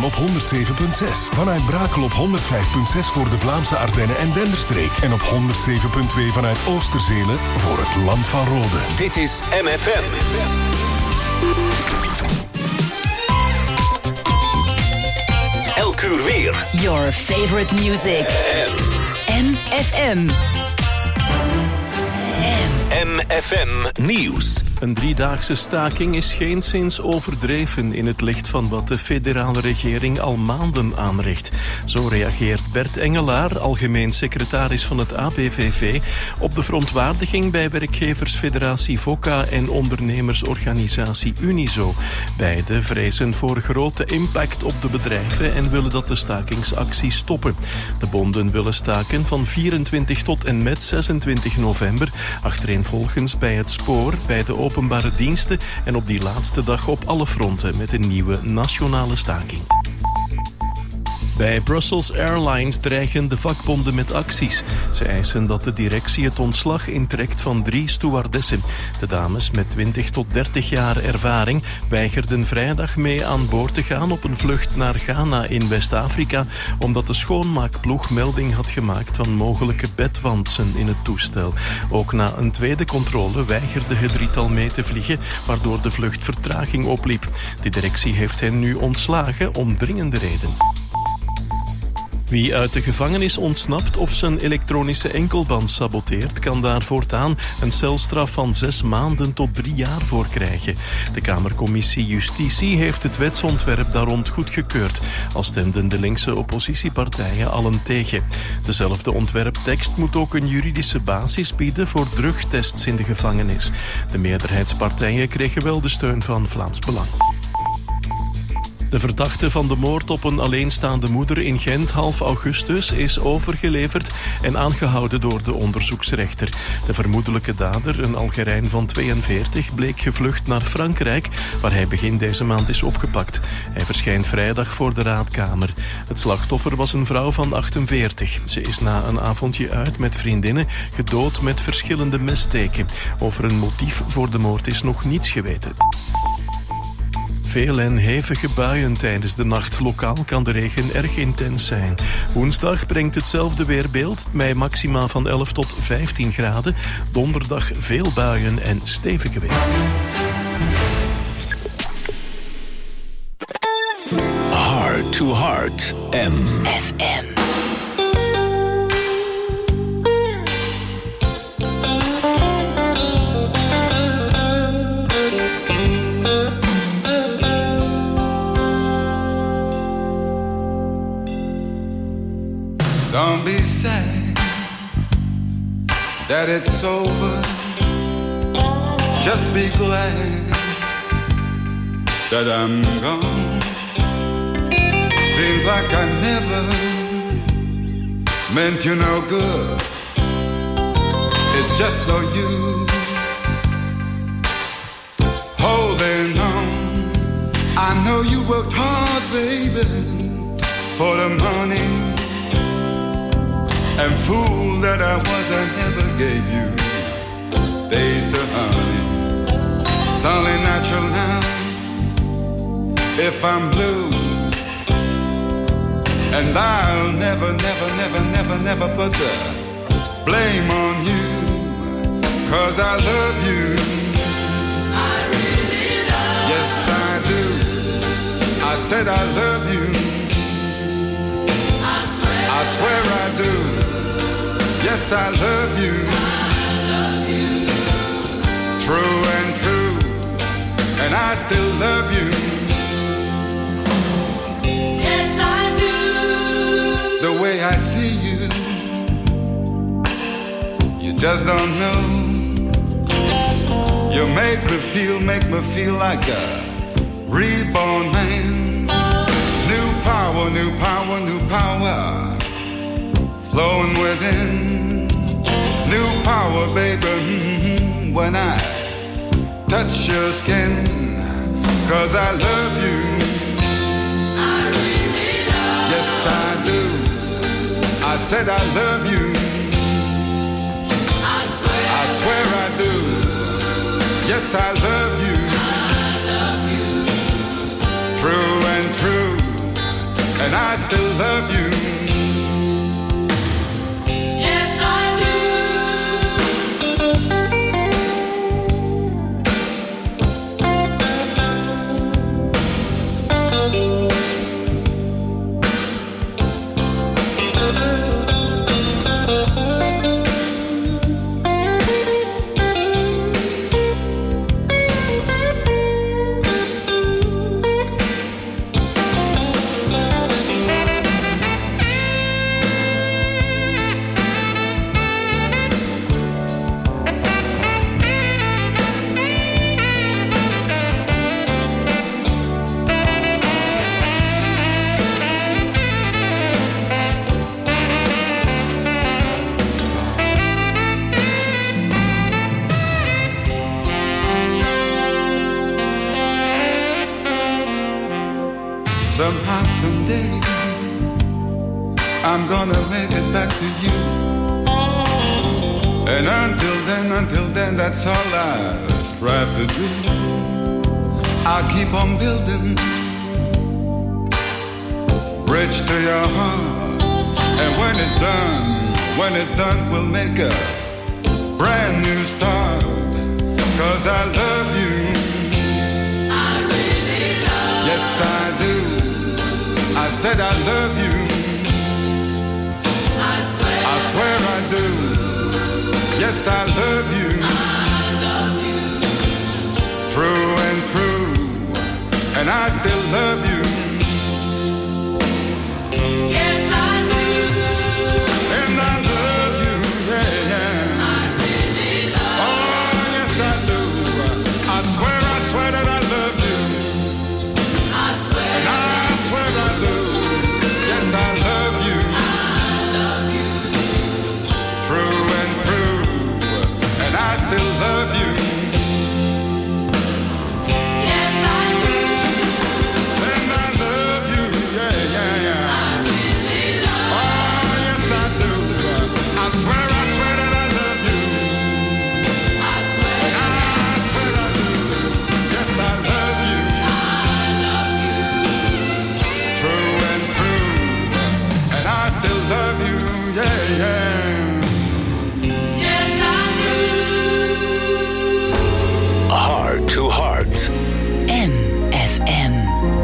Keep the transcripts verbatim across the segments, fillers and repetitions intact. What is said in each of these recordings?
op honderd zeven komma zes. Vanuit Brakel op honderd vijf komma zes voor de Vlaamse Ardennen en Denderstreek. En op honderd zeven komma twee vanuit Oosterzelen voor het Land van Rode. Dit is M F M. Elk uur weer. Your favorite music. M F M. M F M Nieuws. Een driedaagse staking is geenszins overdreven in het licht van wat de federale regering al maanden aanricht. Zo reageert Bert Engelaar, algemeen secretaris van het A B V V, op de verontwaardiging bij werkgeversfederatie VOCA en ondernemersorganisatie Unizo. Beide vrezen voor grote impact op de bedrijven en willen dat de stakingsactie stoppen. De bonden willen staken van vierentwintig tot en met zesentwintig november, achtereenvolgens bij het spoor, bij de openbare diensten en op die laatste dag op alle fronten met een nieuwe nationale staking. Bij Brussels Airlines dreigen de vakbonden met acties. Ze eisen dat de directie het ontslag intrekt van drie stewardessen. De dames met twintig tot dertig jaar ervaring weigerden vrijdag mee aan boord te gaan op een vlucht naar Ghana in West-Afrika, omdat de schoonmaakploeg melding had gemaakt van mogelijke bedwantsen in het toestel. Ook na een tweede controle weigerde het drietal mee te vliegen, waardoor de vlucht vertraging opliep. De directie heeft hen nu ontslagen om dringende reden. Wie uit de gevangenis ontsnapt of zijn elektronische enkelband saboteert, kan daar voortaan een celstraf van zes maanden tot drie jaar voor krijgen. De Kamercommissie Justitie heeft het wetsontwerp daar rond goedgekeurd, al stemden de linkse oppositiepartijen allen tegen. Dezelfde ontwerptekst moet ook een juridische basis bieden voor drugtests in de gevangenis. De meerderheidspartijen kregen wel de steun van Vlaams Belang. De verdachte van de moord op een alleenstaande moeder in Gent half augustus is overgeleverd en aangehouden door de onderzoeksrechter. De vermoedelijke dader, een Algerijn van tweeënveertig, bleek gevlucht naar Frankrijk, waar hij begin deze maand is opgepakt. Hij verschijnt vrijdag voor de raadkamer. Het slachtoffer was een vrouw van achtenveertig. Ze is na een avondje uit met vriendinnen gedood met verschillende messteken. Over een motief voor de moord is nog niets geweten. Veel en hevige buien tijdens de nacht. Lokaal kan de regen erg intens zijn. Woensdag brengt hetzelfde weerbeeld, bij maxima van elf tot vijftien graden. Donderdag veel buien en stevige wind. Heart to Heart. M F M. Don't be sad that it's over. Just be glad that I'm gone. Seems like I never meant you no good. It's just no use holding on. I know you worked hard, baby, for the money. And fool that I was, I never gave you days to honey. It's only natural now if I'm blue. And I'll never, never, never, never, never put the blame on you, 'cause I love you. I really love you. Yes, I do. I said I love you. I swear, I swear I do. Yes, I love you. I love you. True and true, and I still love you. Yes, I do. The way I see you, you just don't know. You make me feel, make me feel like a reborn man. New power, new power, new power flowing within. New power, baby, mm-hmm, when I touch your skin. 'Cause I love you. I really love you. Yes, I do. I said I love you. I swear, I swear I do. Yes, I love you. I love you. True and true, and I still love you. Yes, I do. Somehow, someday, I'm gonna make it back to you. And until then, until then, that's all I strive to do. I'll keep on building bridge to your heart. And when it's done, when it's done, we'll make a brand new start. 'Cause I love you. I really love. Yes, I do. I said I love you. I swear. I swear I do. Yes, I love you. I love you. True and true. And I still love you. Yes, I do. And I love you. Yeah, yeah. I really love. Oh, yes, I do. I swear, I swear that I love you. I swear. And I swear I do. Yes, I love you. I love you. True and true. And I still love you. Yes, I do. And I love you. Yeah, yeah, yeah. I really love. Oh, yes, I do. I swear, I swear that I love you. I swear. And I swear I do. Yes, I love you. I love you. True and true. And I still love you. Yeah, yeah. Yes, I do. Heart to Heart. M F M.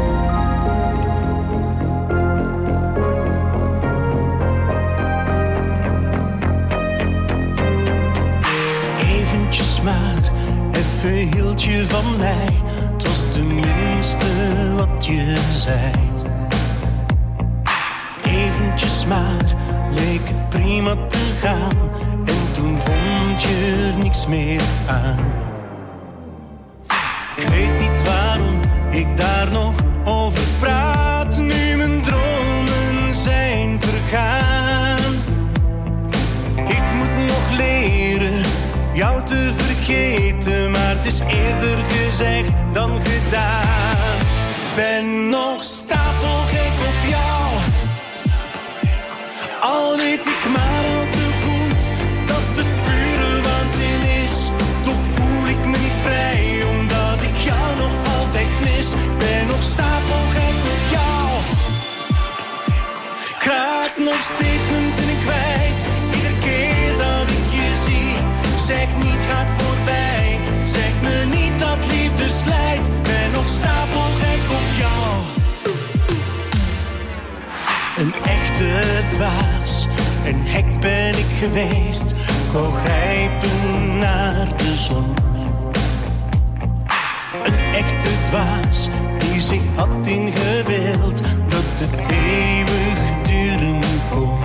Eventjes maar, even hield je van mij. Het was tenminste wat je zei. Eventjes maar, leek het prima te gaan. En toen vond je er niks meer aan. Ik weet niet waarom ik daar nog over praat. Nu mijn dromen zijn vergaan. Ik moet nog leren jou te vergeten, maar het is eerder gezegd dan gedaan. Ben nog stapelgek op jou, al weet ik maar al te goed dat het pure waanzin is. Toch voel ik me niet vrij, omdat ik jou nog altijd mis. Ben nog stapelgek op jou, ik raak nog steeds mijn zinnen kwijt. Iedere keer dat ik je zie, zeg niet gaat voorbij. Zeg me niet dat liefde slijt. Ben nog stapelgek op jou. Een echte dwaas, en gek ben ik geweest. Ik wou grijpen naar de zon. Een echte dwaas, die zich had ingebeeld dat het eeuwig duren kon.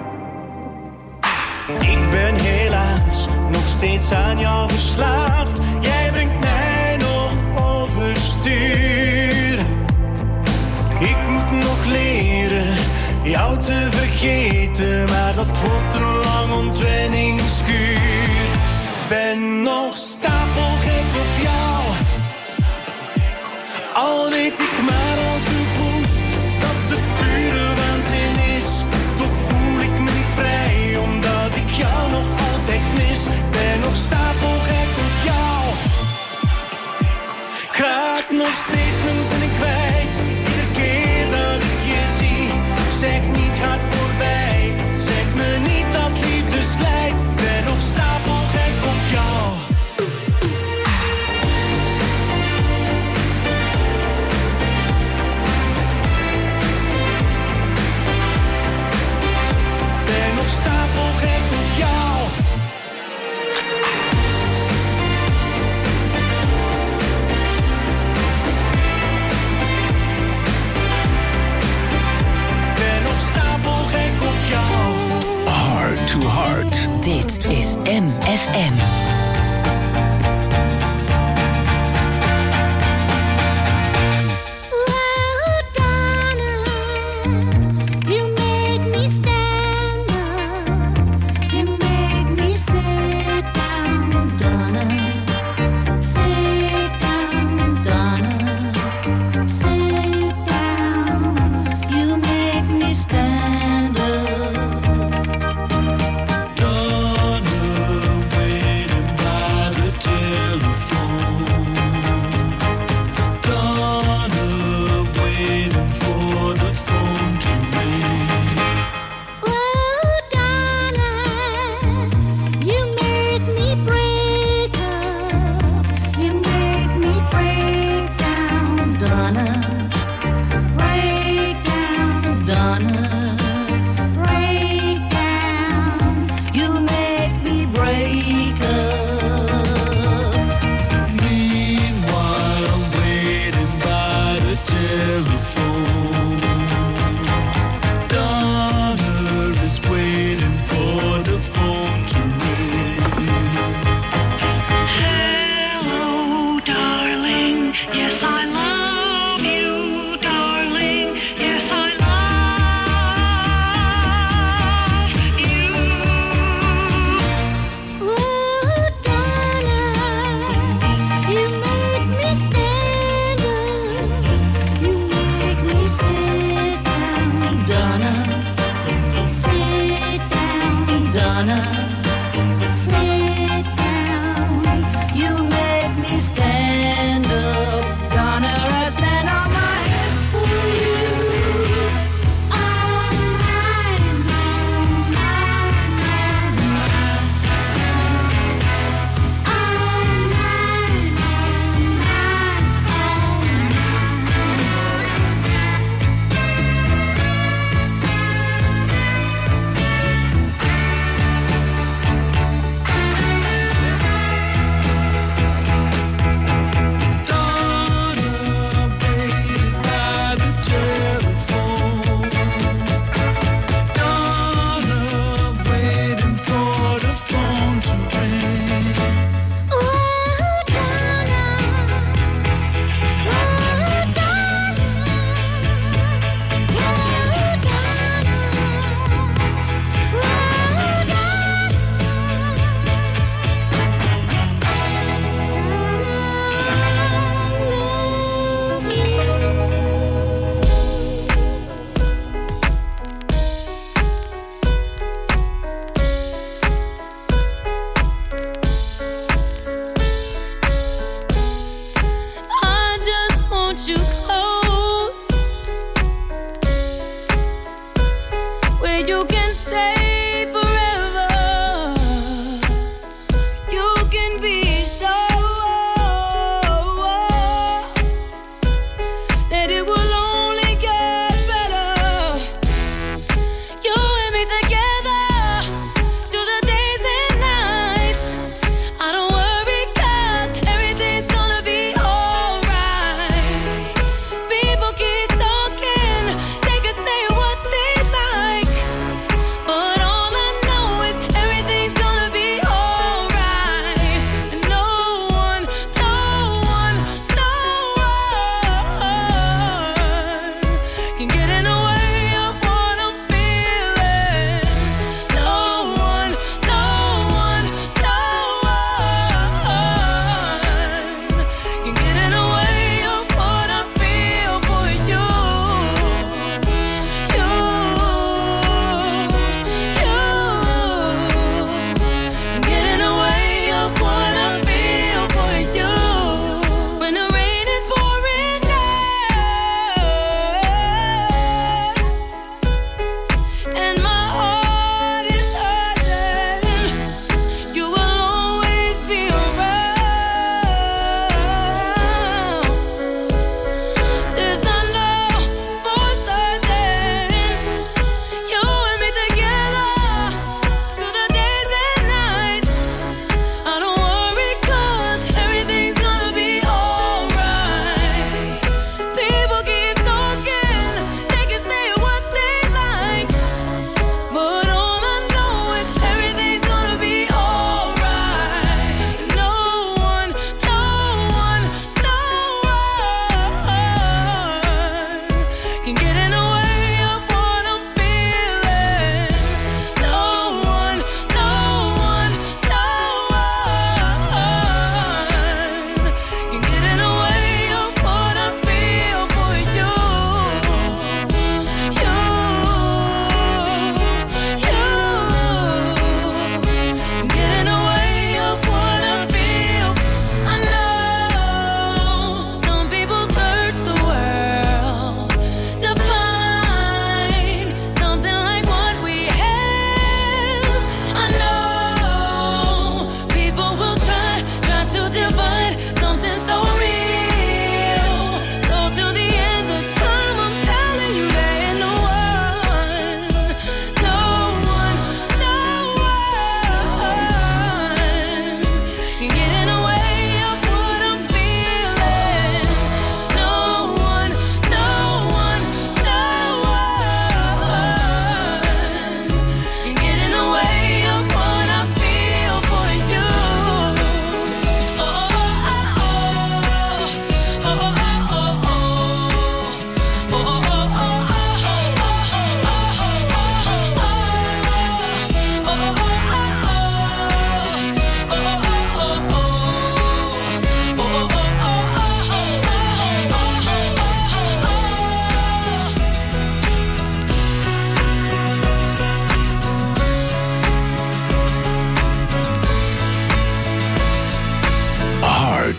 Ik ben helaas nog steeds aan jou verslaafd. Jij brengt mij nog overstuur. Ik moet nog leren jou te vergeten, maar dat wordt een lang ontwenningskuur. Ben nog stapelgek op jou, al weet ik maar al te goed dat het pure waanzin is. Toch voel ik me niet vrij, omdat ik jou nog altijd mis. Ben nog stapelgek op jou, ik raak nog steeds mijn zinnen kwijt. Iedere keer dat ik je zie, Heart to Heart. Dit is M F M.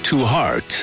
to Heart.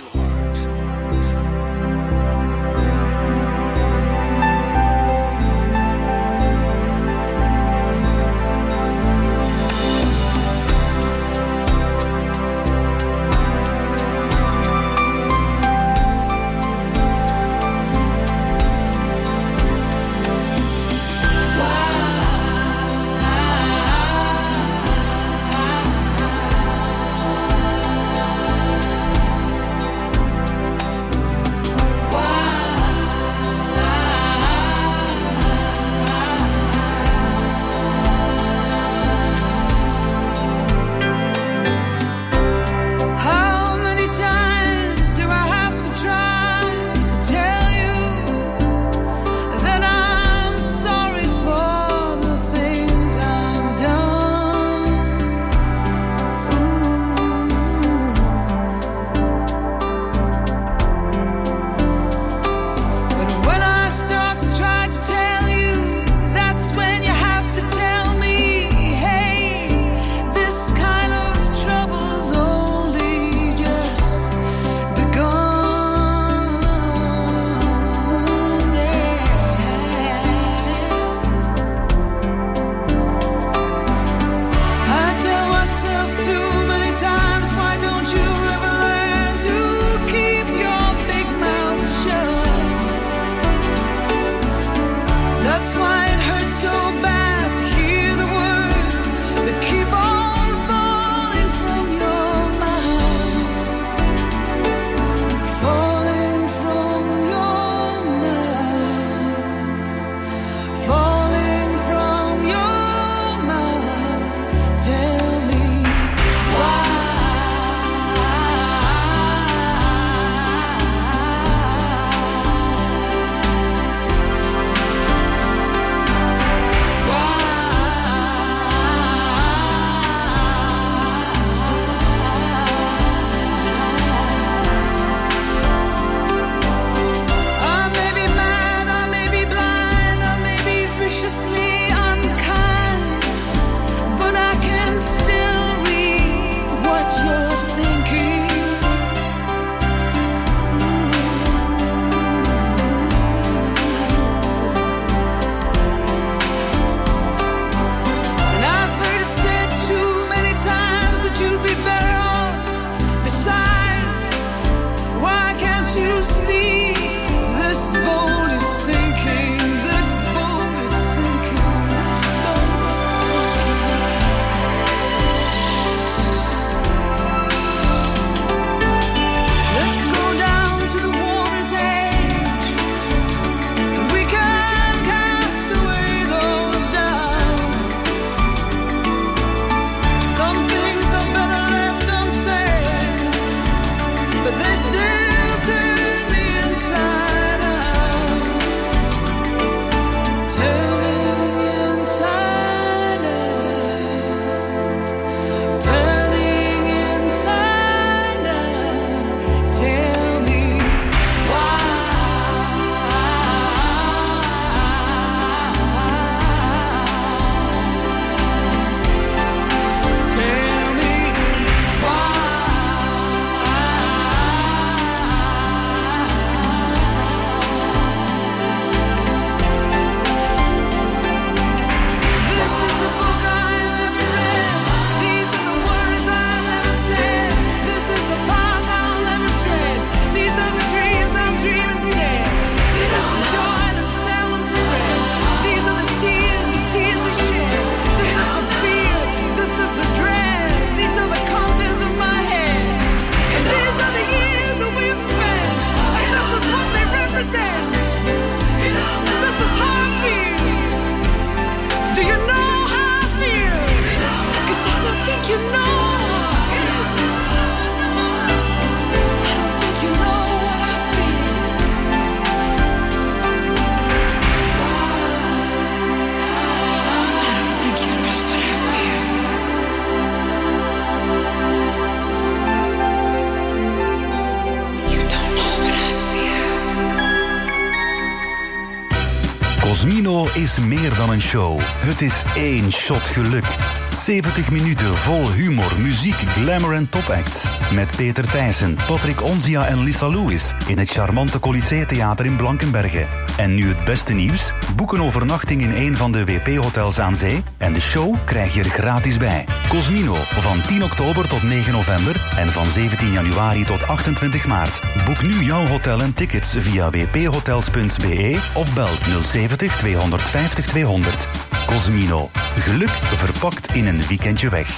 Cosmino is meer dan een show. Het is één shot geluk. zeventig minuten vol humor, muziek, glamour en topacts. Met Peter Thijssen, Patrick Onzia en Lisa Lewis in het charmante Colisée Theater in Blankenberge. En nu het beste nieuws. Boek een overnachting in een van de W P-hotels aan zee en de show krijg je er gratis bij. Cosmino, van tien oktober tot negen november en van zeventien januari tot achtentwintig maart. Boek nu jouw hotel en tickets via w p hotels punt b e of bel nul zeventig tweehonderdvijftig tweehonderd. Cosmino. Geluk verpakt in een weekendje weg.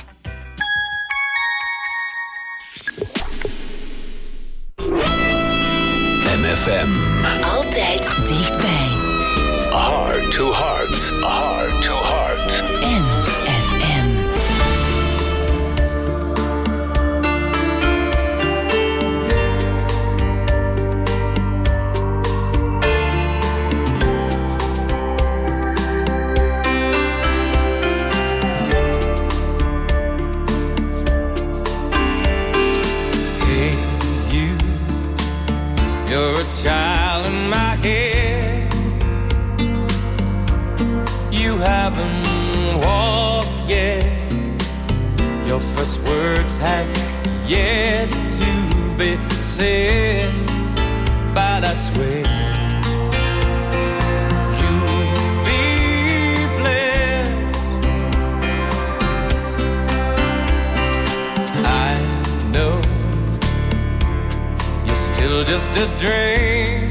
M F M. Altijd dichtbij. Heart to heart. Heart to heart. M F M. You're a child in my head. You haven't walked yet. Your first words have yet to be said. But I swear you'll be blessed. I know still just a dream.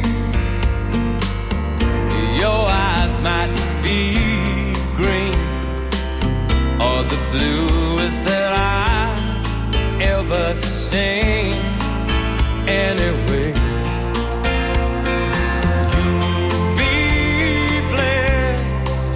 Your eyes might be green or the bluest that I've ever seen. Anyway, you'll be blessed,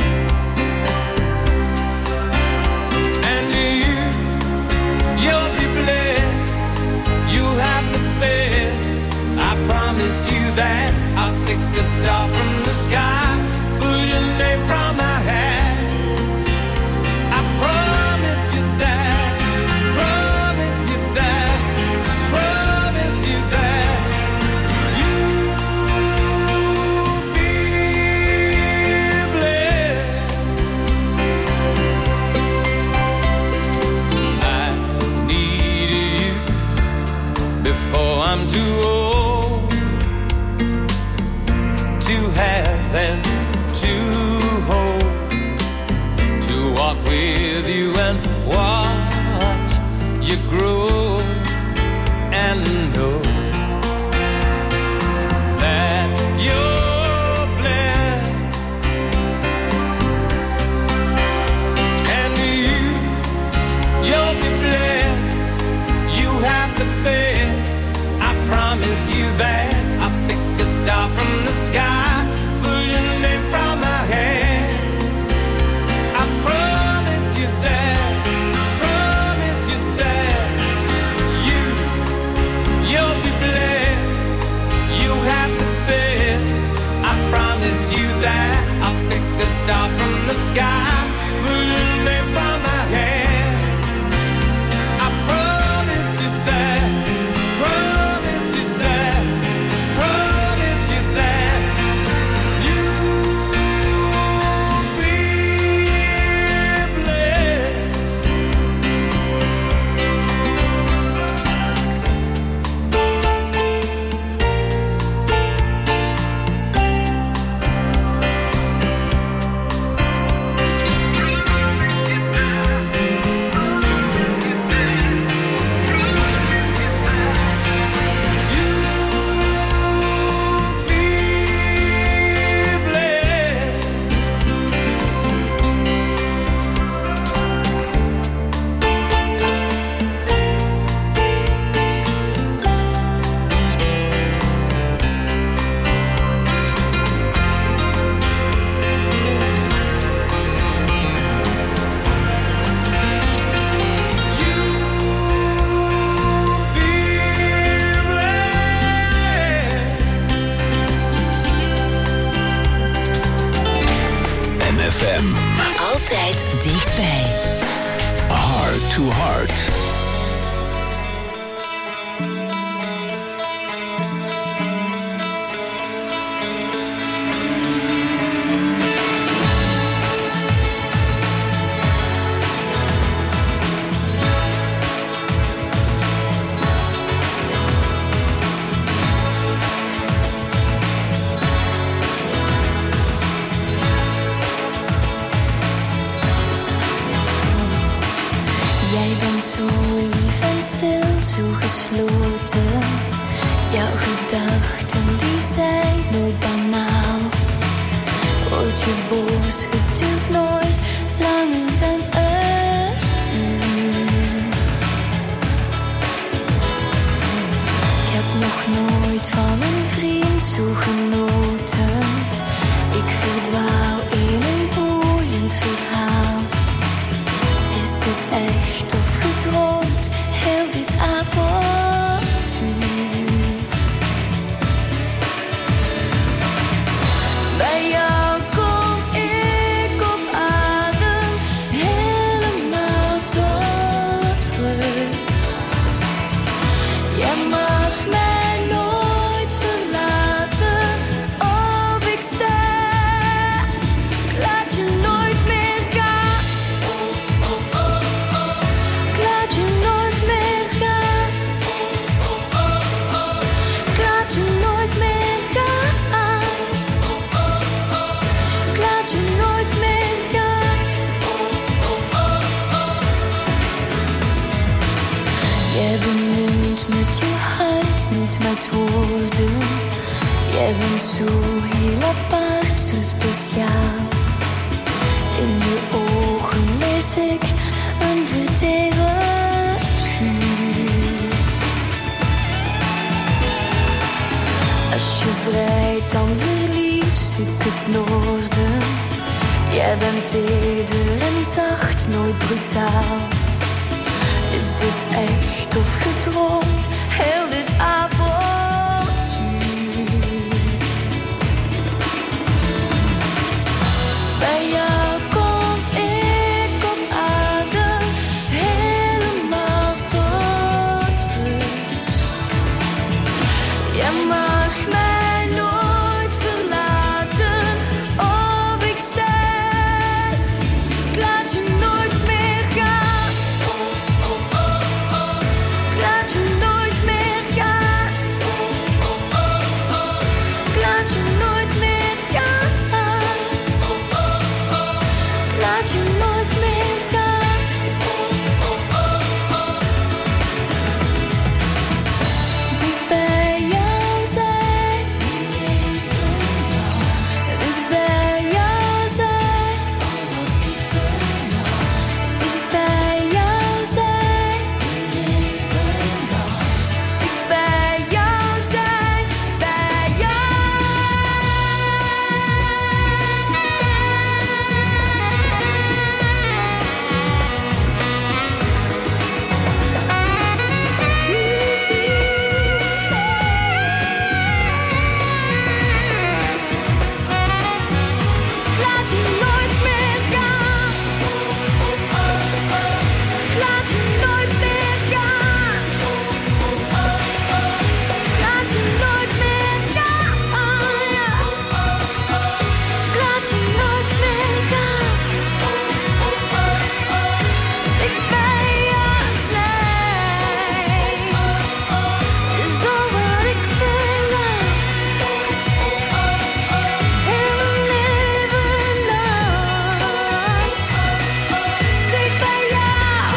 and you, you'll be blessed. You have the best. I promise you that I'll pick a star from the sky, pull your name from my hat. I promise you that, promise you that, promise you that you'll be blessed. I need you before I'm too old to have and to hold, to walk with you and watch you grow and know that you're blessed, and you, you'll be blessed. You have the best. I promise you that I'll pick a star from the sky, pull your name from my head. I promise you that, promise you that you, you'll be blessed. You have the best. I promise you that I'll pick a star from the sky, pull your name from my head. I promise you that, promise you that, promise you that you'll be blessed. You'll be blessed. You'll be blessed. M F M. Altijd dichtbij. Heart to heart. stil, zo gesloten. Jouw gedachten die zijn nooit banaal. Word je boos, het duurt nooit langer dan een uur. Ik heb nog nooit van een vriend zo genoten. Ik verdwaal in een boeiend verhaal. Is dit echt of gedroomd, heel dit avontuur? Bij jou kom ik op adem, helemaal tot rust. Jij mag mij nooit verlaten, of ik sterf. Ik laat je nooit meer gaan. Ik laat je nooit meer gaan. Ik laat je nooit meer gaan. Ik laat je nooit meer gaan. Jij bemint met je hart, niet met woorden. Jij bent zo heel apart, zo speciaal. In je ogen lees ik een verterend vuur. Als je vrijt, dan verlies ik het noorden. Jij bent teder en zacht, nooit brutaal. Is dit echt of gedroomd, heel dit avontuur? Bij jou kom ik op adem, helemaal tot rust. Jij mag mij nooit verlaten, of ik sterf. Ik laat je nooit meer gaan. Ik laat je nooit meer gaan. Ik laat je nooit meer gaan. Ik laat je nooit meer gaan. Dicht bij jou zijn. Dicht bij jou zijn. Dicht bij jou zijn. Dicht bij jou zijn. Bij jou. Ik laat je nooit meer gaan. Ik laat je nooit meer gaan. Ik laat je nooit meer gaan. Ik laat je nooit meer gaan. Ik bij jou zijn. Is al wat ik verlang. Heel mijn leven lang. Dicht bij jou.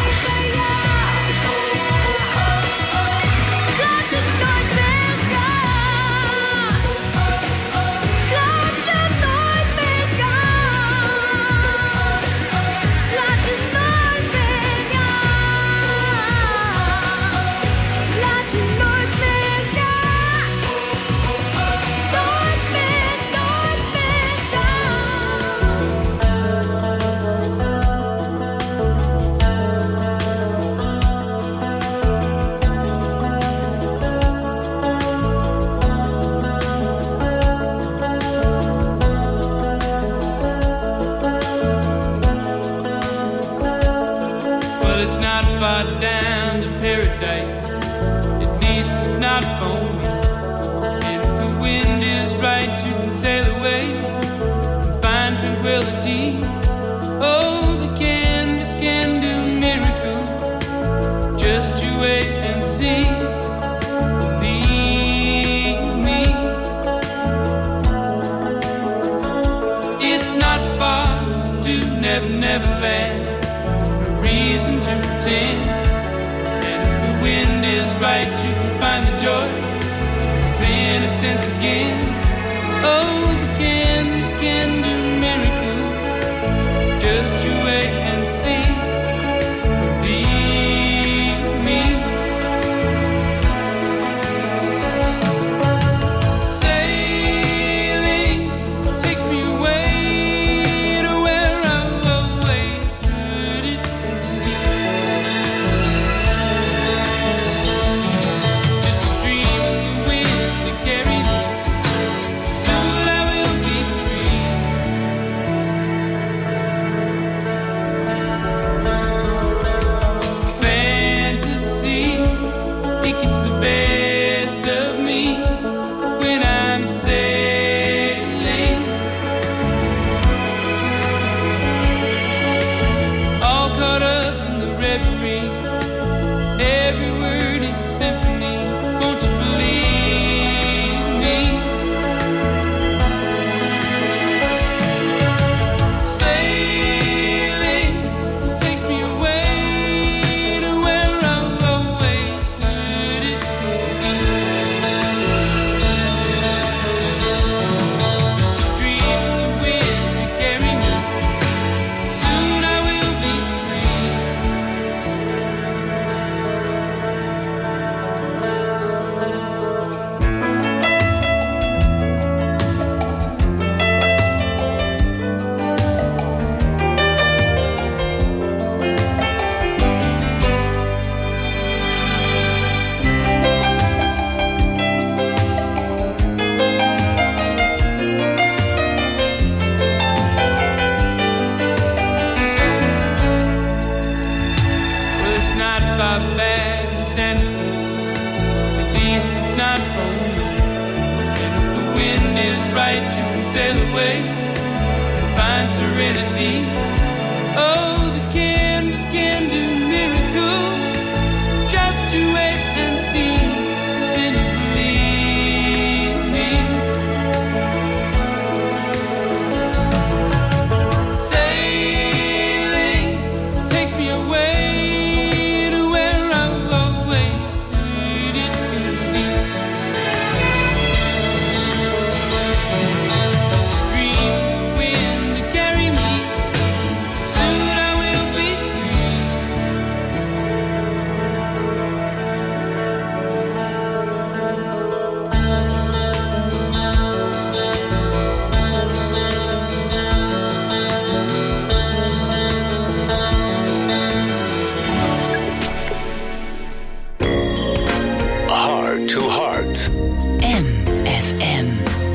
Ik laat je nooit meer gaan. Ik laat je nooit meer gaan. Ik laat je nooit meer gaan. Ik laat je nooit meer gaan. Nooit meer, nooit meer Well, it's not far down to paradise. At least it's not for me. And if the wind is right, you can sail away and find tranquility. Oh, the canvas can do miracles. Just you wait and see. Believe me. It's not far to Never, Never Land. No reason to pretend. And if the wind is right, you can find the joy of innocence again. Oh, the candles can do miracles. Just you wait and see. Believe me. Sailing takes me away to where I've always heard it. Just a dream of the wind that carried me. Soon I will be free. Fantasy, it gets the best of me when I'm sailing. All caught up in the reverie. Every word is a symphony. Won't you believe me? Sailing takes me away to where I've always heard it. Just a dream of the wind to carry me. Soon I will be free. Well, it's not far back to Santa Cruz. At least it's not for me. And if the wind is right, you can sail away and find serenity. Oh, the candles can do miracles. Just you wait and see. Then you believe me. Sailing takes me away to where I've always heard it could be. Just a dream of the wind to carry me. Soon I will be free. Heart to Heart. M F M.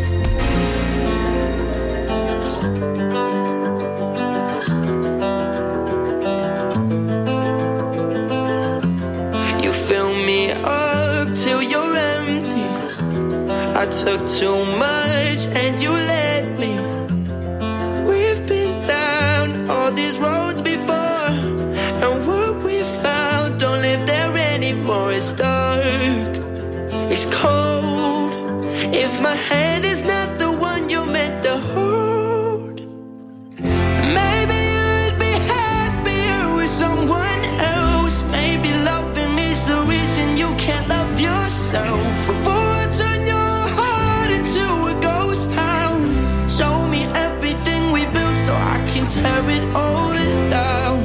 You fill me up till you're empty. I took too much and you let me. We've been down all these roads before, and what we found don't live there anymore. It's dark, it's cold. If my hand is not the one you're meant to hold, maybe I'd be happier with someone else. Maybe loving me's the reason you can't love yourself. Before I turn your heart into a ghost town, show me everything we built so I can tear it all down.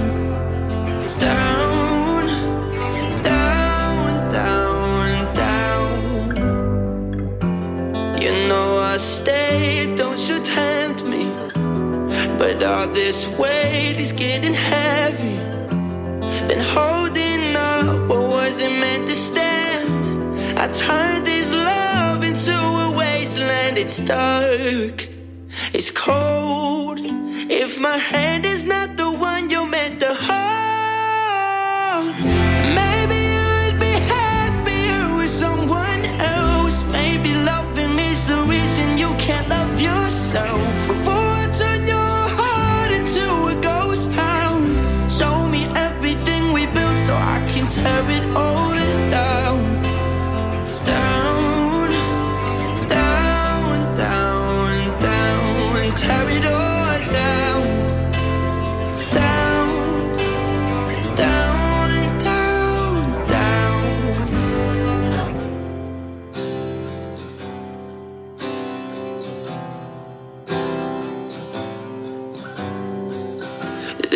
Down, down, down, down. You know I stayed, don't you tempt me. But all this weight is getting heavy. Been holding up what wasn't meant to stand. I turned this love into a wasteland. It's dark, it's cold. If my hand is not the one you're meant to hold, maybe I'd be happier with someone else. Maybe loving me's the reason you can't love yourself. Before I turn your heart into a ghost town, show me everything we built so I can tear it all down. Down, down, down, down, tear it all down.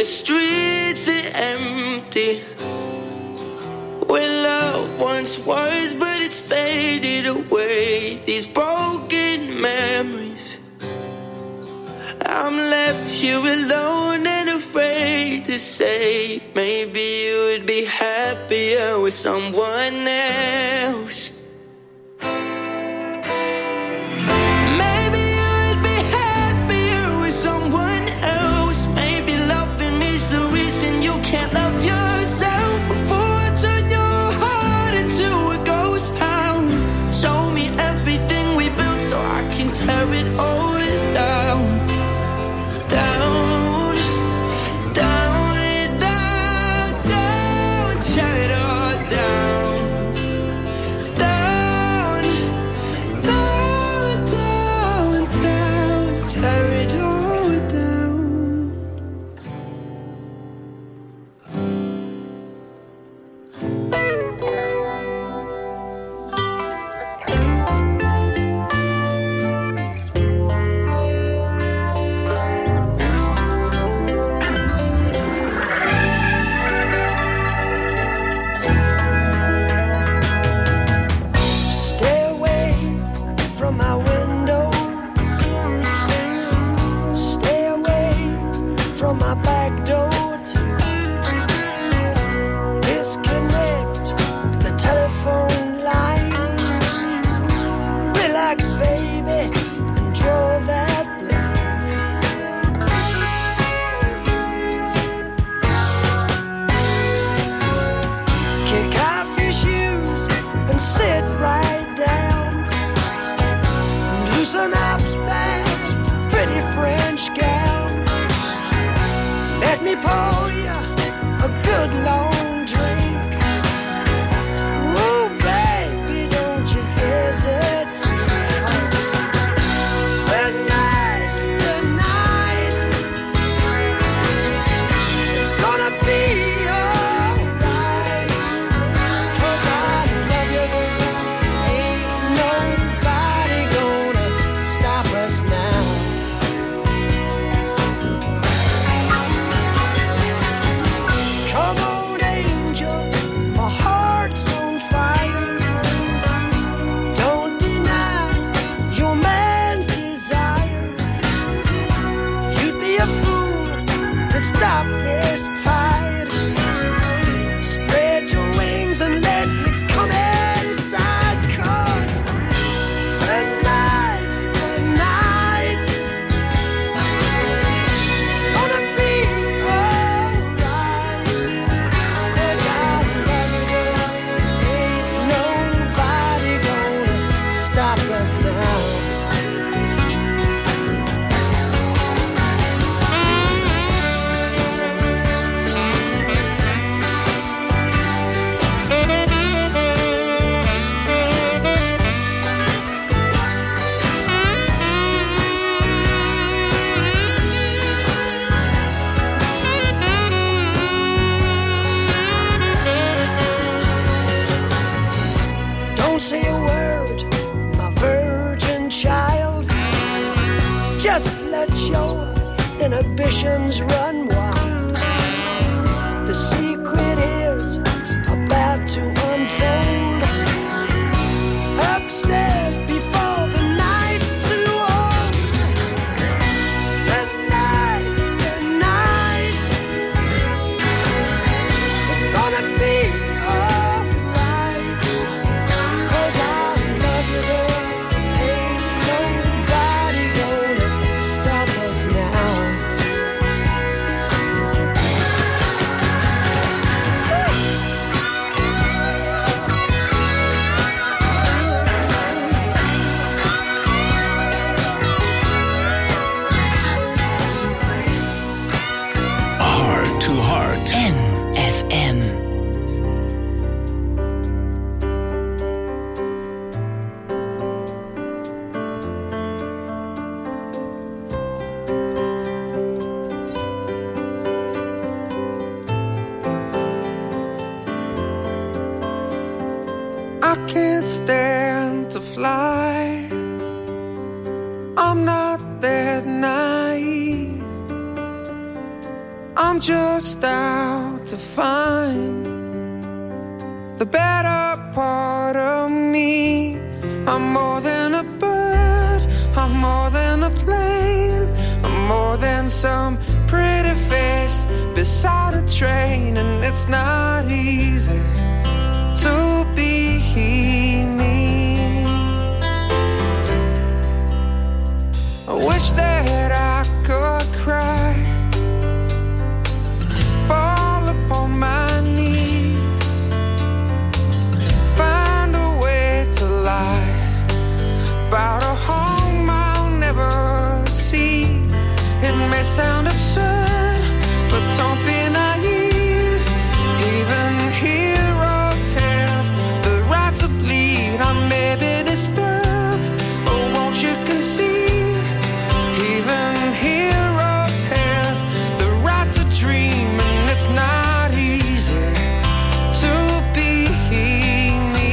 streets are empty. Where love once was, but it's faded away. These broken memories. I'm left here alone and afraid to say, maybe you would be happier with someone else. Maybe you would be happier with someone else. Maybe loving me's the reason you can't love yourself. Before I turn your heart into a ghost town, show me everything we built so I can tear it all down. Down, down, down, down, tear it all down. Down, down, down, down, tear it all down. Stay away from my window. Stay away from my back door too. Disconnect the telephone line. Relax, baby, and draw that blind. Kick off your shoes and sit right down. Loosen up that pretty French gown. Let me pour you a good long drink. Oh, baby, don't you hesitate. Tonight's the night. It's gonna be alright. 'Cause I love you, girl. Ain't nobody gonna stop us now. Come on, angel, my heart's on fire. Don't deny your man's desire. You'd be a fool to stop this tide. Spread your wings and let me come inside. 'Cause tonight's the night. It's gonna be alright. 'Cause I love you, girl. Ain't nobody gonna stop us now. Don't say a word, my virgin child. Just let your inhibitions run wild. The secret is about to unfold. Upstairs before the night's too old. Tonight's the night. It's gonna be alright. 'Cause I love you, girl. Ain't nobody gonna stop us now. I'm just out to find the better part of me. I'm more than a bird, I'm more than a plane, I'm more than some pretty face beside a train. And it's not easy to be me. I wish that I could cry, fall upon my knees, find a way to lie about a home I'll never see. It may sound absurd, but don't be naive. Even heroes have the right to bleed. I may be disturbed, but won't you concede? Even heroes have the right to dream, and it's not easy to be me.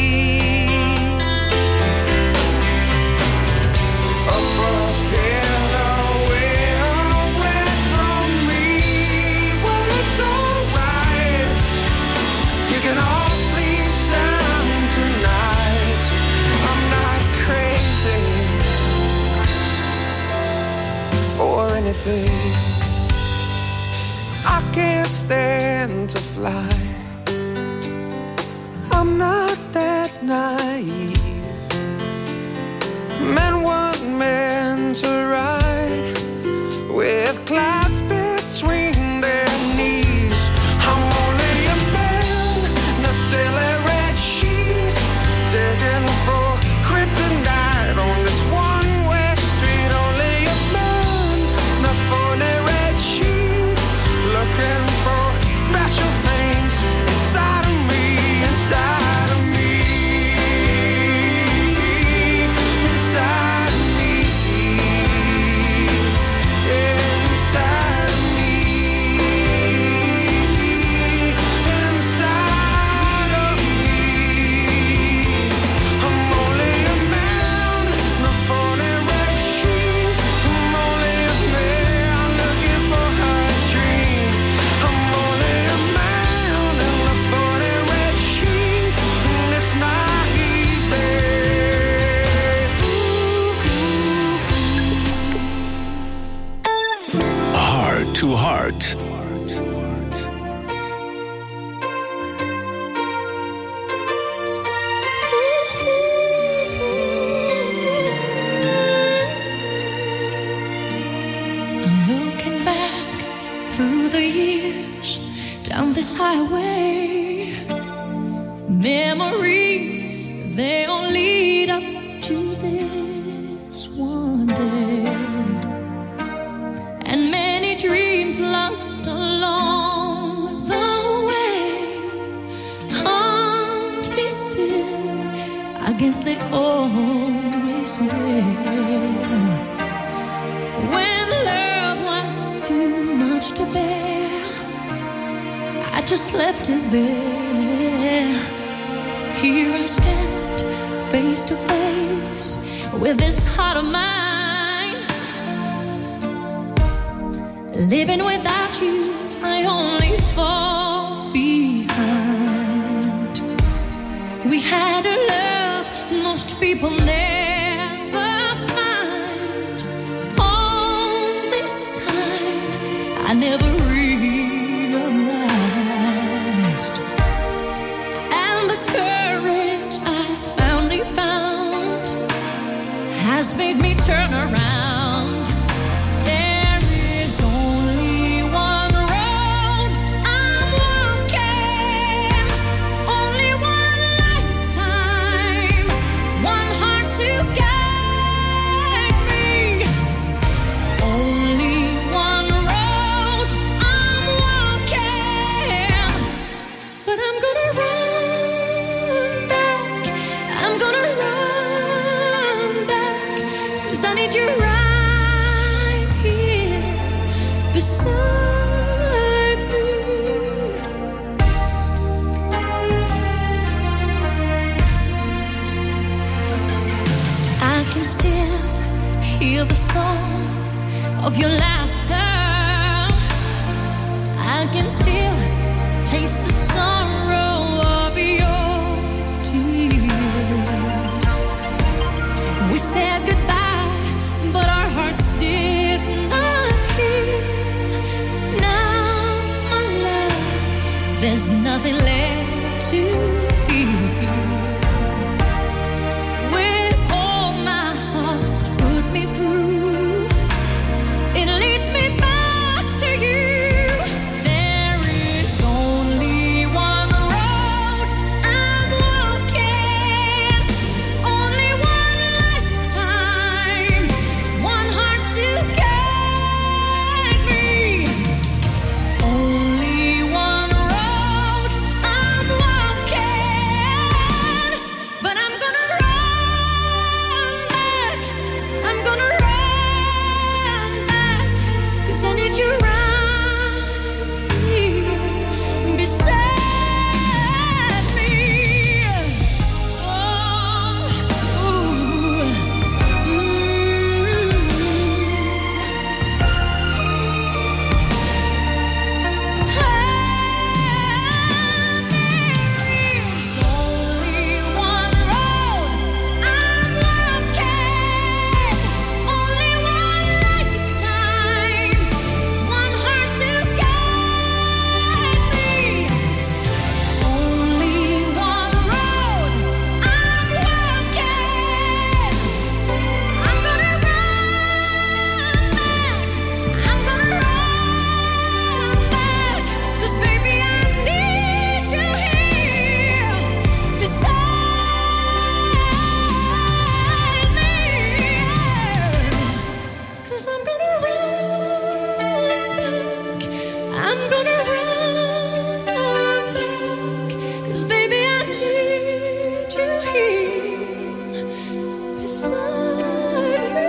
Up ahead, away, away from me. Well, it's alright. You can all sleep sound tonight. I'm not crazy or anything. I can't stand to fly. I'm not that naive. Men weren't meant to ride with clouds between their knees. I'm only a man in a silly red sheet, digging for kryptonite on this one-way street. Only a man in a phony red sheet, looking for special things inside of me, inside of me, inside of me, inside of me, inside of me. I'm only a man in a phony red sheet. I'm only a man looking for a dream. I'm only a man in a phony red sheet, and it's not easy. Heart to Heart. I'm looking back through the years down this highway. Memories, they all lead up to this one day. And many dreams lost along the way. Can't be still, I guess they always will. When love was too much to bear, I just left it there. Here I stand, face to face with this heart of mine. Living without you, I only fall behind. We had a love most people never find. All this time, I never realized. And the courage I finally found has made me turn around. There is only one road I'm walking, only one lifetime, one heart to guide me. Only one road I'm walking, but I'm gonna run back, I'm gonna run back, 'cause I need you right here beside me. I can still hear the song of your laughter. taste the sorrow of your tears. We said goodbye, but our hearts did not heal. Now, my love, there's nothing left to feel. With all my heart, put me through. It leads me back to you. There is only one road I'm walking, only one lifetime, one heart to guide me. Only one road I'm walking, but I'm gonna run back. I'm gonna run back, 'cause I need you right here beside me. Oh, ooh, mm. There's only one road I'm walking, only one lifetime, one heart to guide me. Only one road I'm walking. I'm gonna run back. I'm gonna run back, 'cause baby I need you here beside me. 'Cause I'm gonna run back. I'm gonna run back, 'cause baby I need you here beside me.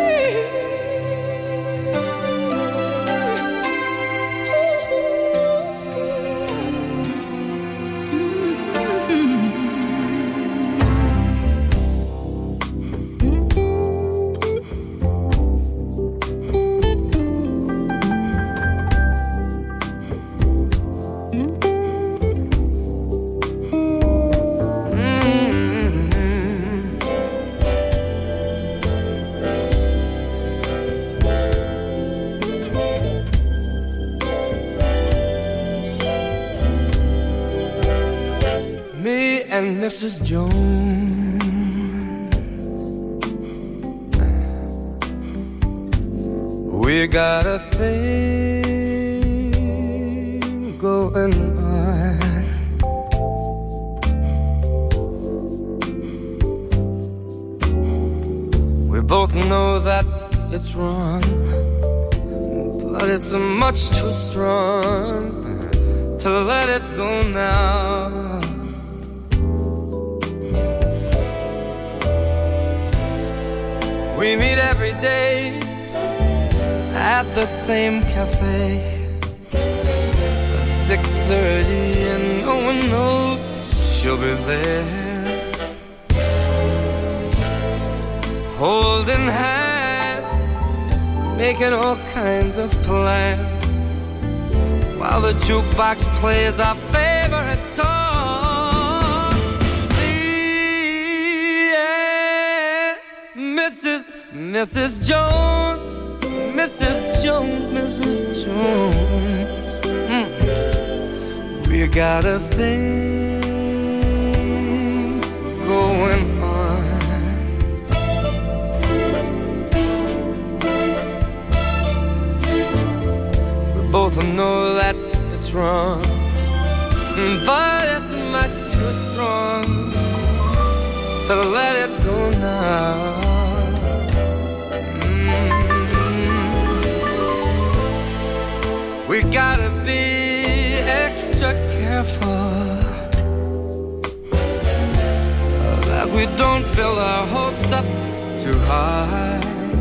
Me and Missus Jones, we got a thing going on. We both know that it's wrong, but it's much too strong to let it go now. We meet every day at the same cafe, six thirty, and no one knows she'll be there, holding hands, making all kinds of plans, while the jukebox plays our favorite song. Me and Missus Missus Jones, Missus Jones, Missus Jones. Mm. We got a thing going on. We both know that it's wrong, but it's much too strong to let it go now. We gotta be extra careful that we don't build our hopes up too high,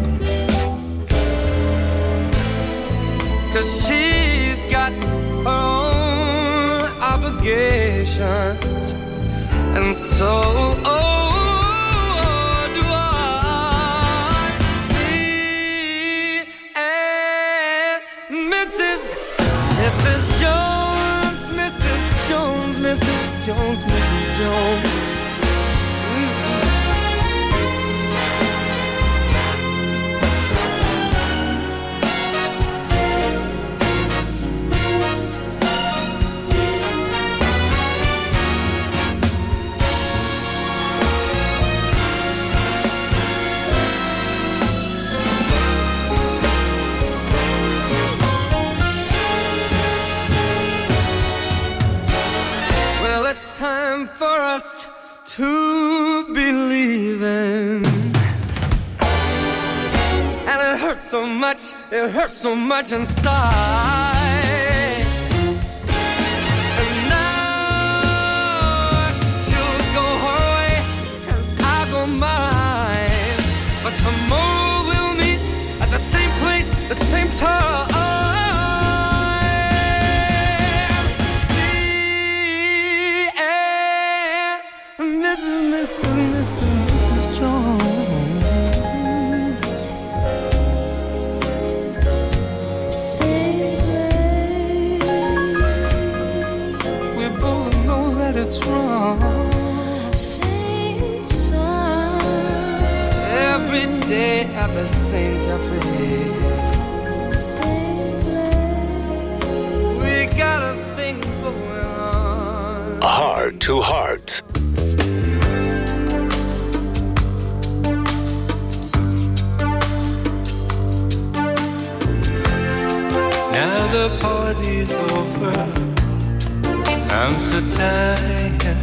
'cause she's got her own obligations, and so oh Missus Jones, Missus Jones. Jones, Missus Jones. Time for us to believe in. And it hurts so much, it hurts so much inside. And now she'll go her way and I'll go mine. But tomorrow we'll meet at the same place, the same time. It's wrong. Same time. Every day at the same cafe. Same place. We got a thing going on. Heart to Heart. Now the party's over. I'm so tired.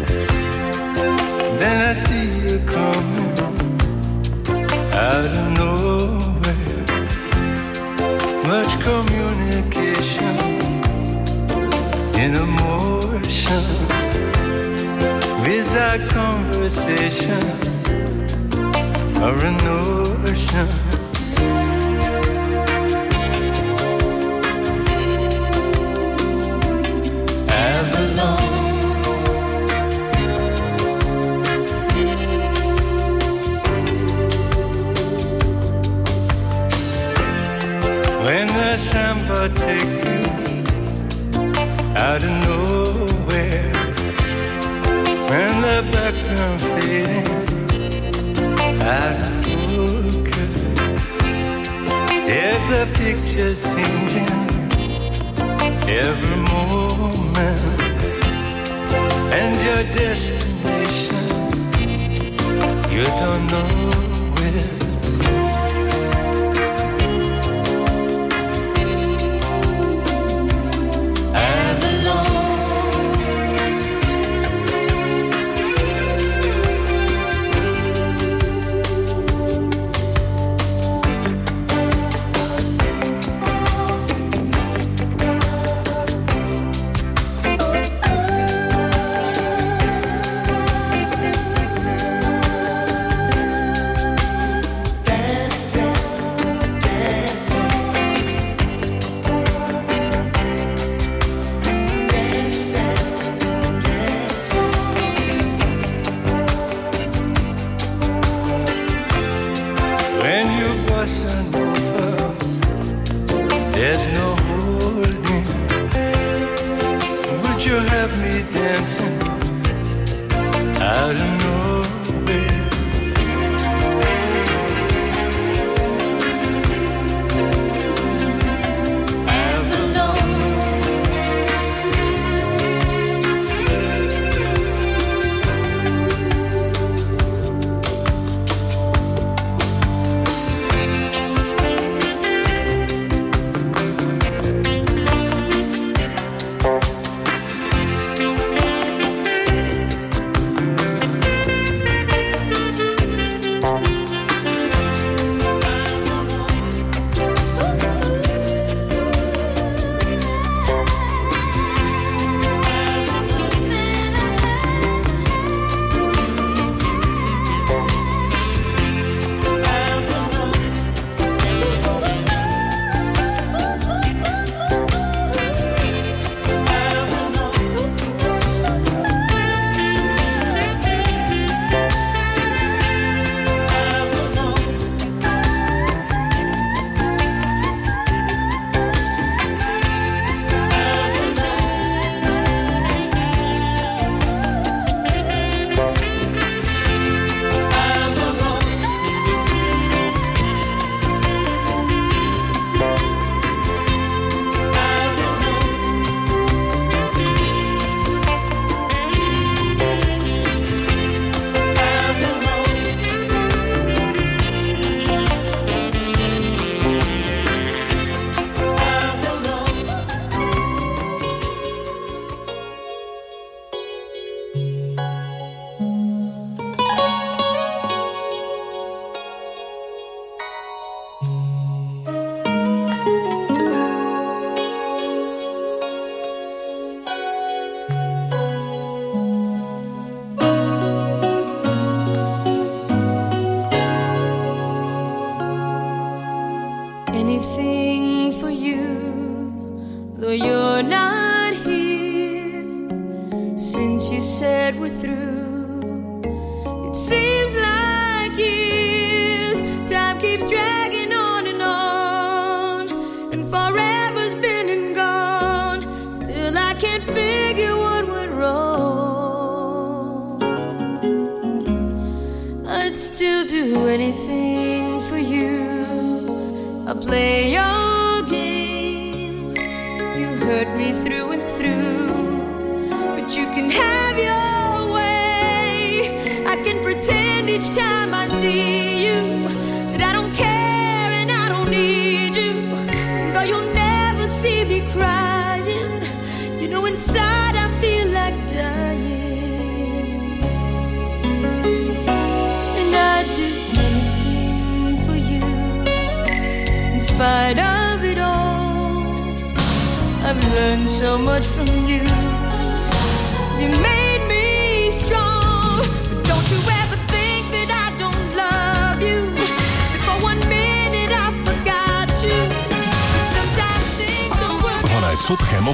Then I see you coming out of nowhere. Much communication in emotion, without conversation or a notion. When the samba take you out of nowhere, when the background fading out of focus, yes, the picture's changing every moment, and your destination you don't know where. you're not here. Since you said we're through, it seems like years. Time keeps dragging on and on, and forever's been and gone. Still I can't figure what went wrong. I'd still do anything for you. I'll play your game. You hurt me through and through, but you can have your way. I can pretend each time I see you that I don't care and I don't need you. Though you'll never see me crying, you know inside I feel like dying. And I'd do anything for you. In spite of it all, I've learned so much from you. You made me strong, but don't you ever think that I don't love you. That for one minute I forgot you. But sometimes things don't work. Vanuit Zottegem op